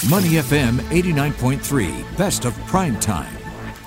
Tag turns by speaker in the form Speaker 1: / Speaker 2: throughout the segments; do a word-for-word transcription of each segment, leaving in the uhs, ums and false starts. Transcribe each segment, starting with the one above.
Speaker 1: Money F M eighty-nine point three, best of prime time.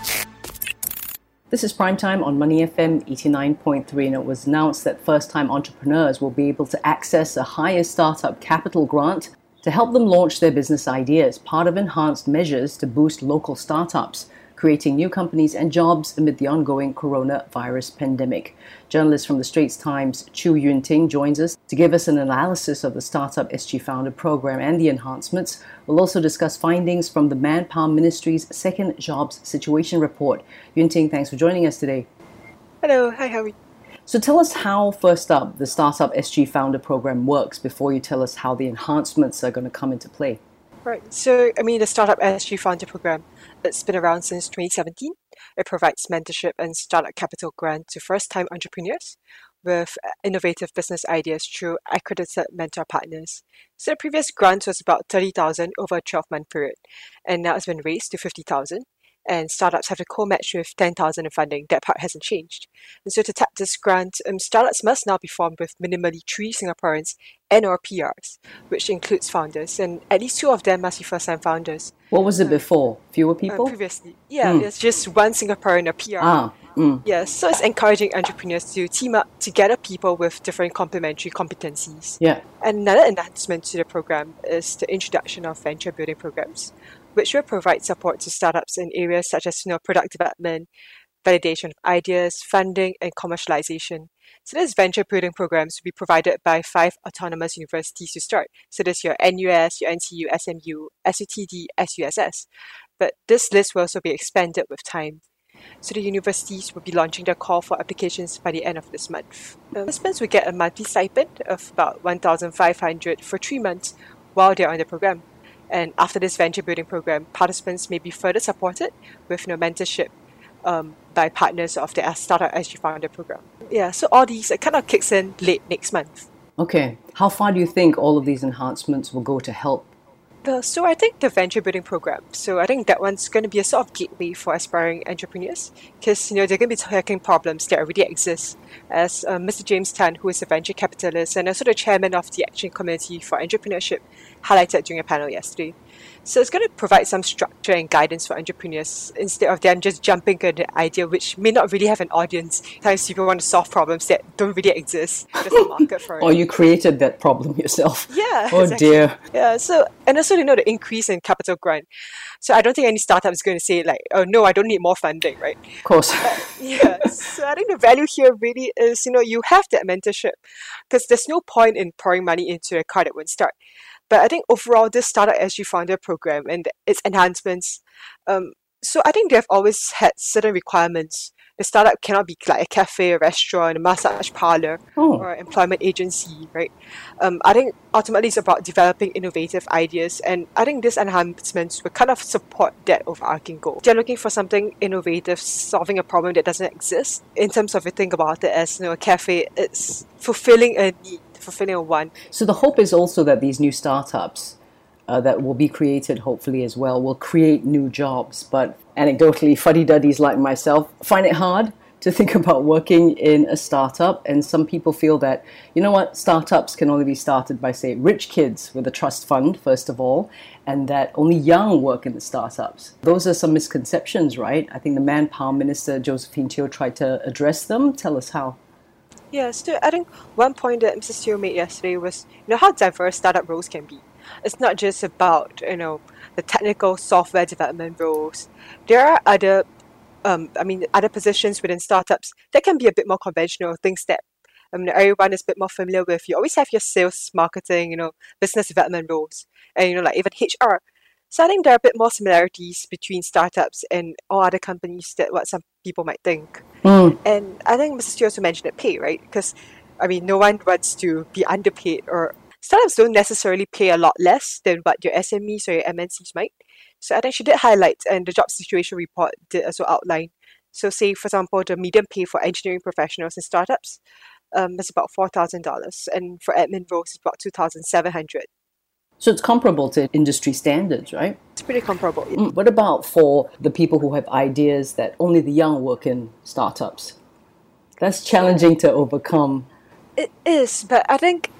Speaker 2: This is Prime Time on Money F M eighty-nine point three, and it was announced that first-time entrepreneurs will be able to access a higher startup capital grant to help them launch their business ideas, part of enhanced measures to boost local startups, creating new companies and jobs amid the ongoing coronavirus pandemic. Journalist from the Straits Times, Chu Yun Ting, joins us to give us an analysis of the Startup S G Founder Program and the enhancements. We'll also discuss findings from the Manpower Ministry's Second Jobs Situation Report. Yun Ting, thanks for joining us today.
Speaker 3: Hello, hi, how are you?
Speaker 2: So tell us how, first up, the Startup S G Founder Program works before you tell us how the enhancements are going to come into play.
Speaker 3: Right, so I mean the Startup S G Founder Program, it's been around since twenty seventeen. It provides mentorship and startup capital grant to first-time entrepreneurs with innovative business ideas through accredited mentor partners. So the previous grant was about thirty thousand dollars over a twelve-month period, and now it's been raised to fifty thousand dollars. And startups have to co-match with ten thousand dollars in funding. That part hasn't changed. And so to tap this grant, um, startups must now be formed with minimally three Singaporeans and or P Rs, which includes founders, and at least two of them must be first-time founders.
Speaker 2: What was it before? Fewer people?
Speaker 3: Uh, previously, yeah,
Speaker 2: Mm.
Speaker 3: it's just one Singaporean, a P R.
Speaker 2: Ah, mm.
Speaker 3: Yes, so it's encouraging entrepreneurs to team up to gather people with different complementary competencies.
Speaker 2: Yeah.
Speaker 3: Another enhancement to the program is the introduction of venture building programs, which will provide support to startups in areas such as you know, product development, validation of ideas, funding, and commercialization. So these venture building programs will be provided by five autonomous universities to start. So there's your N U S, your N T U, S M U, S U T D, S U S S. But this list will also be expanded with time. So the universities will be launching their call for applications by the end of this month. Participants will get a monthly stipend of about one thousand five hundred dollars for three months while they're on the program. And after this venture building program, participants may be further supported with you know, mentorship um, by partners of the Startup S G Founder Program. Yeah, so all these, it kind of kicks in late next month.
Speaker 2: Okay. How far do you think all of these enhancements will go to help?
Speaker 3: The, so I think the venture building program, so I think that one's going to be a sort of gateway for aspiring entrepreneurs because, you know, they're going to be tackling problems that already exist. As uh, Mister James Tan, who is a venture capitalist and also the chairman of the Action Committee for Entrepreneurship, highlighted during a panel yesterday. So it's going to provide some structure and guidance for entrepreneurs instead of them just jumping at the idea which may not really have an audience. Sometimes people want to solve problems that don't really exist. There's a market for it.
Speaker 2: Or you created that problem yourself.
Speaker 3: Yeah.
Speaker 2: Oh
Speaker 3: exactly.
Speaker 2: dear.
Speaker 3: Yeah. So and also you know the increase in capital grant. So I don't think any startup is going to say like, oh no, I don't need more funding, right?
Speaker 2: Of course.
Speaker 3: But, yeah. So I think the value here really is you know you have that mentorship because there's no point in pouring money into a car that won't start. But I think overall, this Startup S G Founder Program and its enhancements, um, so I think they've always had certain requirements. The startup cannot be like a cafe, a restaurant, a massage parlor,
Speaker 2: Oh.
Speaker 3: or an employment agency, right? Um, I think ultimately it's about developing innovative ideas, and I think these enhancements will kind of support that overarching goal. They're looking for something innovative, solving a problem that doesn't exist. In terms of you think about it as you know, a cafe, it's fulfilling a need. Fulfilling a want.
Speaker 2: So the hope is also that these new startups uh, that will be created, hopefully as well, will create new jobs. But anecdotally, fuddy-duddies like myself find it hard to think about working in a startup. And some people feel that, you know what, startups can only be started by, say, rich kids with a trust fund, first of all, and that only young work in the startups. Those are some misconceptions, right? I think the Manpower Minister, Josephine Teo, tried to address them. Tell us how.
Speaker 3: Yeah, so I think one point that Missus Teo made yesterday was, you know, how diverse startup roles can be. It's not just about, you know, the technical software development roles. There are other, um, I mean, other positions within startups that can be a bit more conventional, things that I mean, everyone is a bit more familiar with. You always have your sales, marketing, you know, business development roles, and, you know, like even H R. So I think there are a bit more similarities between startups and all other companies than what some people might think.
Speaker 2: Mm.
Speaker 3: And I think Missus Teo also mentioned that pay, right? Because, I mean, no one wants to be underpaid, or startups don't necessarily pay a lot less than what your S M Es or your M N Cs might. So I think she did highlight, and the job situation report did also outline. So say, for example, the median pay for engineering professionals in startups um, is about four thousand dollars, and for admin roles, it's about two thousand seven hundred dollars.
Speaker 2: So it's comparable to industry standards, right?
Speaker 3: It's pretty comparable. Yeah.
Speaker 2: Mm. What about for the people who have ideas that only the young work in startups? That's challenging to overcome.
Speaker 3: It is, but I think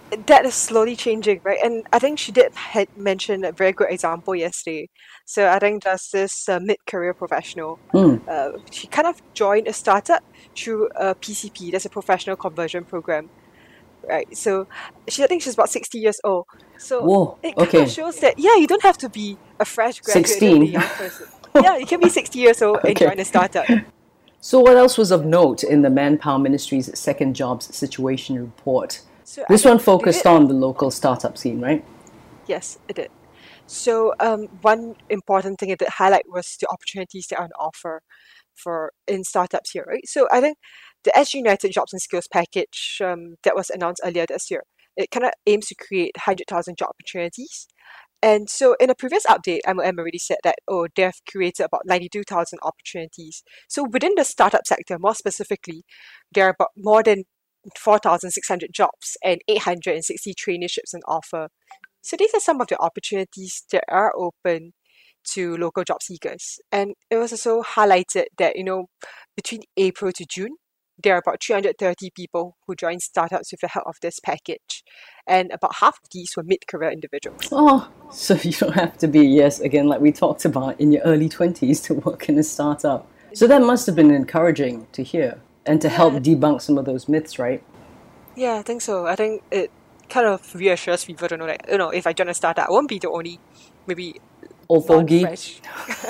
Speaker 3: that is slowly changing, right? And I think she did had mention a very good example yesterday. So I think there's this uh, mid-career professional.
Speaker 2: Mm.
Speaker 3: Uh, she kind of joined a startup through a P C P, that's a professional conversion program, right? So she, I think she's about sixty years old. So
Speaker 2: Whoa,
Speaker 3: it kind
Speaker 2: okay.
Speaker 3: of shows that, yeah, you don't have to be a fresh graduate,
Speaker 2: sixteen.
Speaker 3: a young person. Yeah, you can be sixty years old and
Speaker 2: Okay.
Speaker 3: join a startup.
Speaker 2: So what else was of note in the Manpower Ministry's Second Jobs Situation Report?
Speaker 3: So I
Speaker 2: This
Speaker 3: think
Speaker 2: one
Speaker 3: they
Speaker 2: focused
Speaker 3: did-
Speaker 2: on the local startup scene, right?
Speaker 3: Yes, it did. So um, one important thing it did highlight was the opportunities that are on offer for in startups here, right? So I think the S G United Jobs and Skills package um, that was announced earlier this year, it kind of aims to create one hundred thousand job opportunities. And so in a previous update, M O M already said that, oh, they've created about ninety-two thousand opportunities. So within the startup sector, more specifically, there are about more than four thousand six hundred jobs and eight hundred sixty traineeships on offer. So these are some of the opportunities that are open to local job seekers. And it was also highlighted that, you know, between April to June, there are about three hundred thirty people who joined startups with the help of this package. And about half of these were mid-career individuals.
Speaker 2: Oh, so you don't have to be, yes, again, like we talked about, in your early twenties to work in a startup. So that must have been encouraging to hear and to help debunk some of those myths, right?
Speaker 3: Yeah, I think so. I think it kind of reassures people to know that, you know, if I join a startup, I won't be the only, maybe,
Speaker 2: Old fogey.
Speaker 3: non-fresh,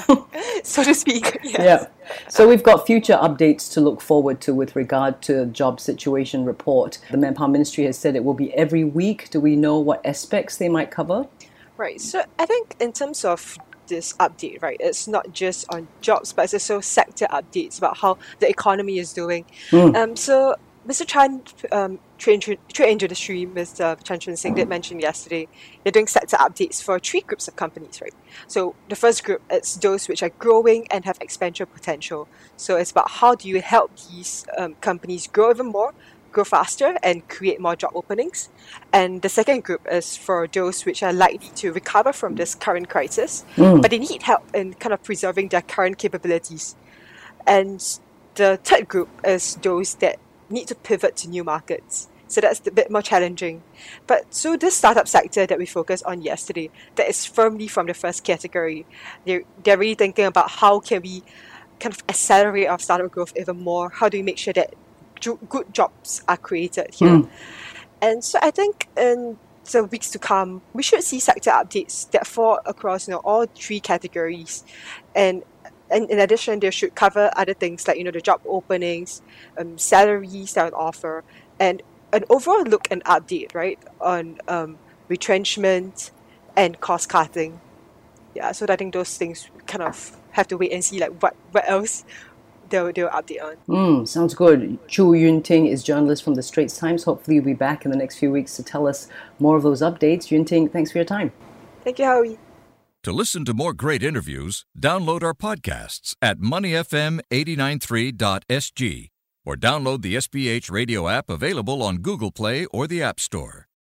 Speaker 3: so to speak. Yes.
Speaker 2: Yeah. So we've got future updates to look forward to with regard to job situation report. The Manpower Ministry has said it will be every week. Do we know what aspects they might cover?
Speaker 3: Right. So I think in terms of this update, right, it's not just on jobs, but it's also sector updates about how the economy is doing.
Speaker 2: Mm.
Speaker 3: Um, so Mister Chan, um, Trade, Trade Industry, Mister Chan Chun Sing did mention yesterday, they're doing sector updates for three groups of companies, right? So the first group, it's those which are growing and have expansion potential. So it's about how do you help these um, companies grow even more, grow faster, and create more job openings. And the second group is for those which are likely to recover from this current crisis,
Speaker 2: Mm.
Speaker 3: but they need help in kind of preserving their current capabilities. And the third group is those that need to pivot to new markets. So that's a bit more challenging. But so this startup sector that we focused on yesterday, that is firmly from the first category. They're, they're really thinking about how can we kind of accelerate our startup growth even more? How do we make sure that jo- good jobs are created here?
Speaker 2: Mm.
Speaker 3: And so I think in the weeks to come, we should see sector updates that fall across, you know, all three categories. And And in addition, they should cover other things like, you know, the job openings, um, salaries that are on offer, and an overall look and update, right, on um, retrenchment and cost cutting. Yeah, so I think those things kind of have to wait and see, like, what, what else they'll, they'll update on.
Speaker 2: Mm, sounds good. Chu Yun Ting is journalist from the Straits Times. Hopefully you'll be back in the next few weeks to tell us more of those updates. Yun Ting, thanks for your time.
Speaker 3: Thank you, Howie.
Speaker 1: To listen to more great interviews, download our podcasts at money f m eight nine three dot s g or download the S B H radio app available on Google Play or the App Store.